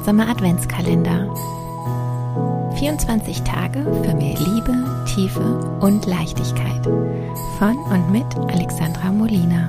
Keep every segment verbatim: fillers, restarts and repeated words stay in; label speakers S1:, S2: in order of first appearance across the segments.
S1: Achtsame Adventskalender. vierundzwanzig Tage für mehr Liebe, Tiefe und Leichtigkeit. Von und mit Alexandra Molina.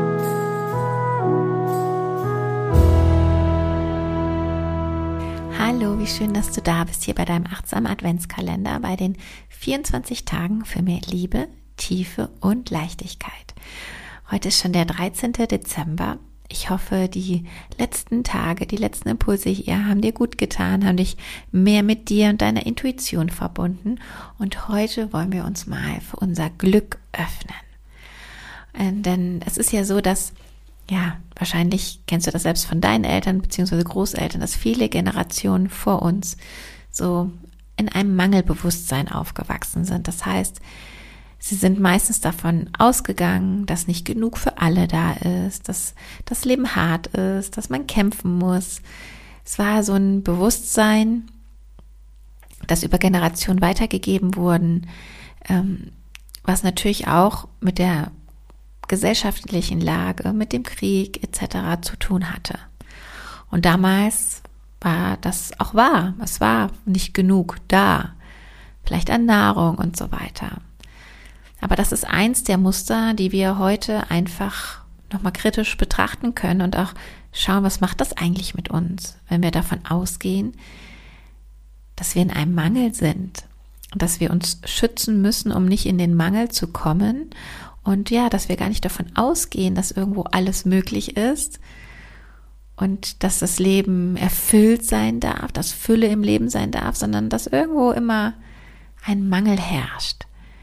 S1: Hallo, wie schön, dass du da bist hier bei deinem Achtsamen Adventskalender, bei den vierundzwanzig Tagen für mehr Liebe, Tiefe und Leichtigkeit. Heute ist schon der dreizehnte Dezember. Ich hoffe, die letzten Tage, die letzten Impulse hier haben dir gut getan, haben dich mehr mit dir und deiner Intuition verbunden. Und heute wollen wir uns mal für unser Glück öffnen. Denn es ist ja so, dass, ja, wahrscheinlich kennst du das selbst von deinen Eltern bzw. Großeltern, dass viele Generationen vor uns so in einem Mangelbewusstsein aufgewachsen sind. Das heißt, sie sind meistens davon ausgegangen, dass nicht genug für alle da ist, dass das Leben hart ist, dass man kämpfen muss. Es war so ein Bewusstsein, das über Generationen weitergegeben wurden, was natürlich auch mit der gesellschaftlichen Lage, mit dem Krieg et cetera zu tun hatte. Und damals war das auch wahr. Es war nicht genug da, vielleicht an Nahrung und so weiter. Aber das ist eins der Muster, die wir heute einfach nochmal kritisch betrachten können und auch schauen, was macht das eigentlich mit uns, wenn wir davon ausgehen, dass wir in einem Mangel sind und dass wir uns schützen müssen, um nicht in den Mangel zu kommen und ja, dass wir gar nicht davon ausgehen, dass irgendwo alles möglich ist und dass das Leben erfüllt sein darf, dass Fülle im Leben sein darf, sondern dass irgendwo immer ein Mangel herrscht.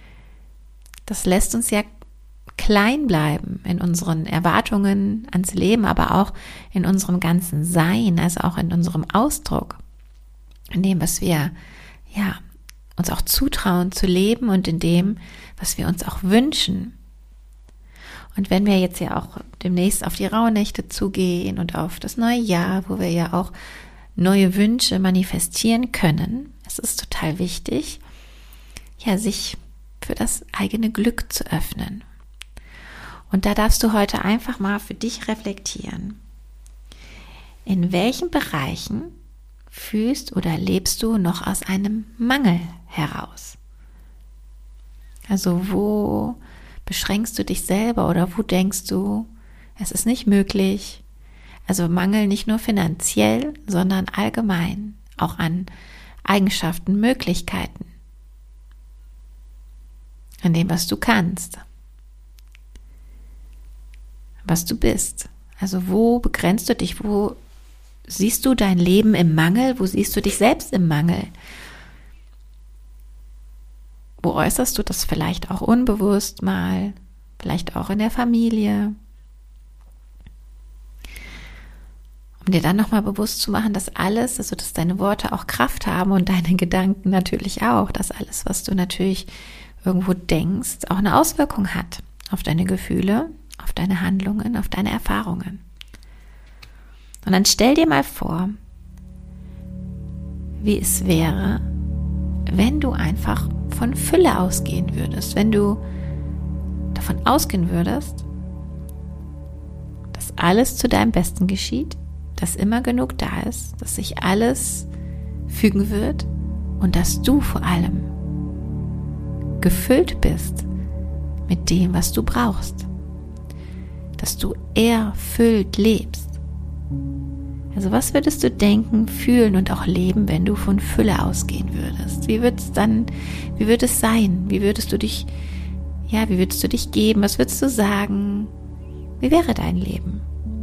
S1: Das lässt uns ja klein bleiben in unseren Erwartungen ans Leben, aber auch in unserem ganzen Sein, also auch in unserem Ausdruck, in dem, was wir ja uns auch zutrauen zu leben und in dem, was wir uns auch wünschen. Und wenn wir jetzt ja auch demnächst auf die Rauhnächte zugehen und auf das neue Jahr, wo wir ja auch neue Wünsche manifestieren können, es ist total wichtig, ja, sich für das eigene Glück zu öffnen. Und da darfst du heute einfach mal für dich reflektieren. In welchen Bereichen fühlst oder lebst du noch aus einem Mangel heraus? Also wo beschränkst du dich selber oder wo denkst du, es ist nicht möglich? Also Mangel nicht nur finanziell, sondern allgemein, auch an Eigenschaften, Möglichkeiten. An dem, was du kannst, was du bist. Also wo begrenzt du dich, wo siehst du dein Leben im Mangel, wo siehst du dich selbst im Mangel? Wo äußerst du das vielleicht auch unbewusst mal, vielleicht auch in der Familie? Um dir dann nochmal bewusst zu machen, dass alles, also dass deine Worte auch Kraft haben und deine Gedanken natürlich auch, dass alles, was du natürlich irgendwo denkst, auch eine Auswirkung hat auf deine Gefühle, auf deine Handlungen, auf deine Erfahrungen. Und dann stell dir mal vor, wie es wäre, wenn du einfach von Fülle ausgehen würdest, wenn du davon ausgehen würdest, dass alles zu deinem Besten geschieht, dass immer genug da ist, dass sich alles fügen wird und dass du vor allem gefüllt bist mit dem, was du brauchst. Dass du erfüllt lebst. Also was würdest du denken, fühlen und auch leben, wenn du von Fülle ausgehen würdest? Wie wird es dann, wie wird es sein? Wie würdest du dich, ja, wie würdest du dich geben? Was würdest du sagen? Wie wäre dein Leben?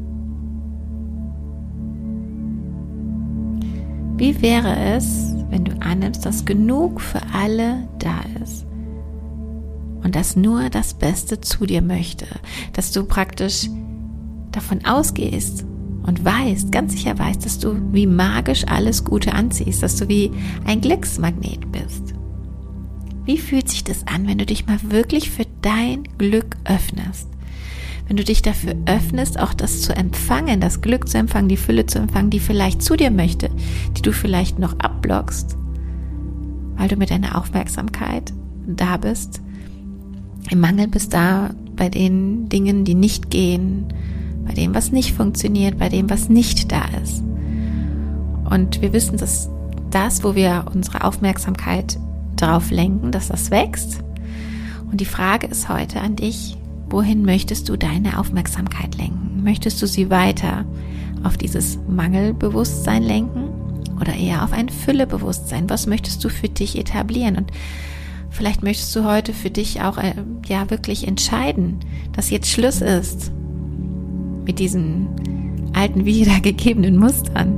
S1: Wie wäre es, wenn du annimmst, dass genug für alle da ist? Und dass nur das Beste zu dir möchte, dass du praktisch davon ausgehst und weißt, ganz sicher weißt, dass du wie magisch alles Gute anziehst, dass du wie ein Glücksmagnet bist. Wie fühlt sich das an, wenn du dich mal wirklich für dein Glück öffnest? Wenn du dich dafür öffnest, auch das zu empfangen, das Glück zu empfangen, die Fülle zu empfangen, die vielleicht zu dir möchte, die du vielleicht noch abblockst, weil du mit deiner Aufmerksamkeit da bist, im Mangel bist da bei den Dingen, die nicht gehen, bei dem, was nicht funktioniert, bei dem, was nicht da ist. Und wir wissen, dass das, wo wir unsere Aufmerksamkeit drauf lenken, dass das wächst. Und die Frage ist heute an dich, wohin möchtest du deine Aufmerksamkeit lenken? Möchtest du sie weiter auf dieses Mangelbewusstsein lenken oder eher auf ein Füllebewusstsein? Was möchtest du für dich etablieren? Und vielleicht möchtest du heute für dich auch äh, ja wirklich entscheiden, dass jetzt Schluss ist mit diesen alten wiedergegebenen Mustern,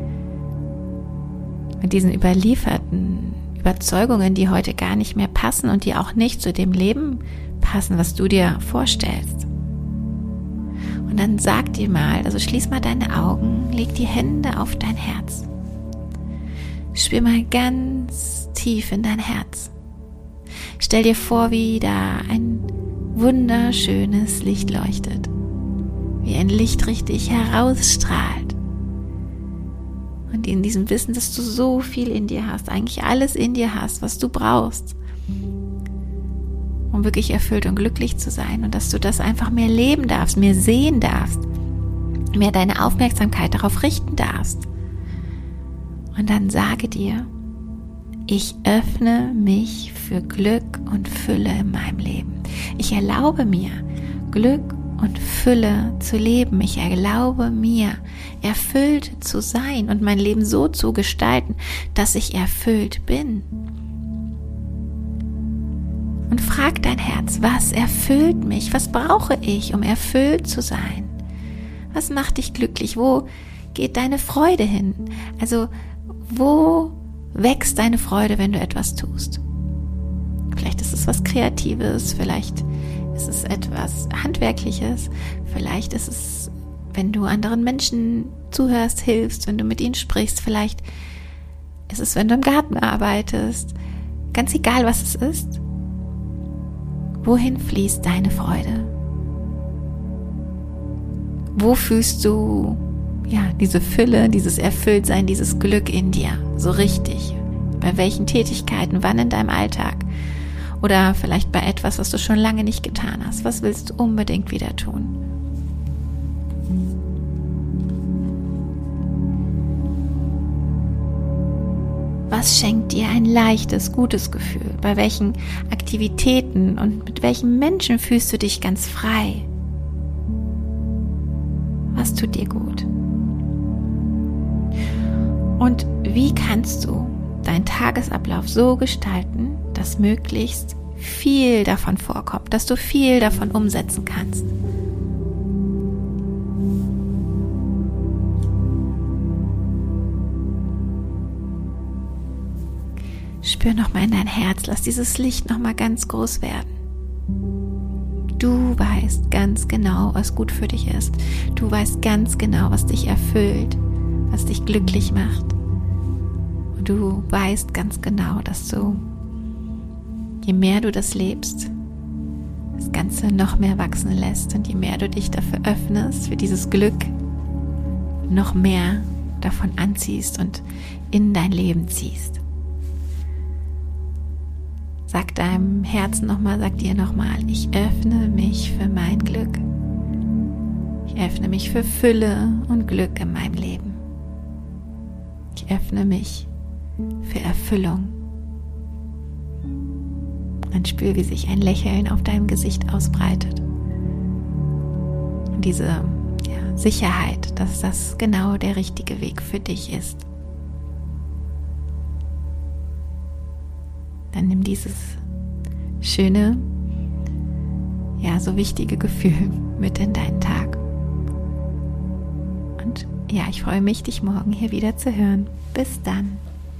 S1: mit diesen überlieferten Überzeugungen, die heute gar nicht mehr passen und die auch nicht zu dem Leben passen, was du dir vorstellst. Und dann sag dir mal, also schließ mal deine Augen, leg die Hände auf dein Herz. Spür mal ganz tief in dein Herz. Stell dir vor, wie da ein wunderschönes Licht leuchtet, wie ein Licht richtig herausstrahlt. Und in diesem Wissen, dass du so viel in dir hast, eigentlich alles in dir hast, was du brauchst, um wirklich erfüllt und glücklich zu sein, und dass du das einfach mehr leben darfst, mehr sehen darfst, mehr deine Aufmerksamkeit darauf richten darfst. Und dann sage dir, ich öffne mich für Glück und Fülle in meinem Leben. Ich erlaube mir, Glück und Fülle zu leben. Ich erlaube mir, erfüllt zu sein und mein Leben so zu gestalten, dass ich erfüllt bin. Und frag dein Herz, was erfüllt mich? Was brauche ich, um erfüllt zu sein? Was macht dich glücklich? Wo geht deine Freude hin? Also, wo wächst deine Freude, wenn du etwas tust? Vielleicht ist es was Kreatives, vielleicht ist es etwas Handwerkliches, vielleicht ist es, wenn du anderen Menschen zuhörst, hilfst, wenn du mit ihnen sprichst, vielleicht ist es, wenn du im Garten arbeitest. Ganz egal, was es ist. Wohin fließt deine Freude? Wo fühlst du ja diese Fülle, dieses Erfülltsein, dieses Glück in dir so richtig? Bei welchen Tätigkeiten, wann in deinem Alltag? Oder vielleicht bei etwas, was du schon lange nicht getan hast. Was willst du unbedingt wieder tun? Was schenkt dir ein leichtes, gutes Gefühl? Bei welchen Aktivitäten und mit welchen Menschen fühlst du dich ganz frei? Was tut dir gut? Und wie kannst du deinen Tagesablauf so gestalten, dass möglichst viel davon vorkommt, dass du viel davon umsetzen kannst? Spür nochmal in dein Herz, lass dieses Licht nochmal ganz groß werden. Du weißt ganz genau, was gut für dich ist. Du weißt ganz genau, was dich erfüllt, was dich glücklich macht. Und du weißt ganz genau, dass du, je mehr du das lebst, das Ganze noch mehr wachsen lässt, und je mehr du dich dafür öffnest, für dieses Glück, noch mehr davon anziehst und in dein Leben ziehst. Sag deinem Herzen nochmal, sag dir nochmal, ich öffne mich für mein Glück. Ich öffne mich für Fülle und Glück in meinem Leben. Ich öffne mich für Erfüllung. Und spür, wie sich ein Lächeln auf deinem Gesicht ausbreitet. Und diese ja, Sicherheit, dass das genau der richtige Weg für dich ist. Dann nimm dieses schöne, ja, so wichtige Gefühl mit in deinen Tag. Und ja, ich freue mich, dich morgen hier wieder zu hören. Bis dann.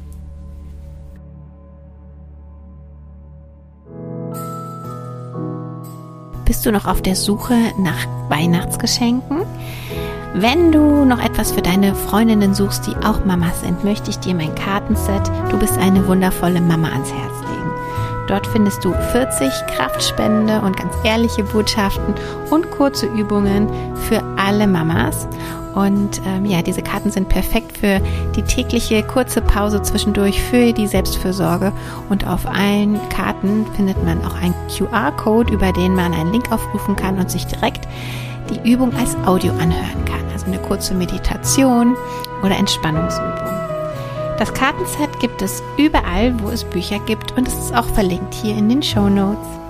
S1: Bist du noch auf der Suche nach Weihnachtsgeschenken? Wenn du noch etwas für deine Freundinnen suchst, die auch Mamas sind, möchte ich dir mein Kartenset Du bist eine wundervolle Mama ans Herz legen. Dort findest du vierzig kraftspendende und ganz ehrliche Botschaften und kurze Übungen für alle Mamas. Und ähm, ja, diese Karten sind perfekt für die tägliche kurze Pause zwischendurch, für die Selbstfürsorge. Und auf allen Karten findet man auch einen Q R-Code, über den man einen Link aufrufen kann und sich direkt die Übung als Audio anhören kann. Also eine kurze Meditation oder Entspannungsübung. Das Kartenset gibt es überall, wo es Bücher gibt und es ist auch verlinkt hier in den Shownotes.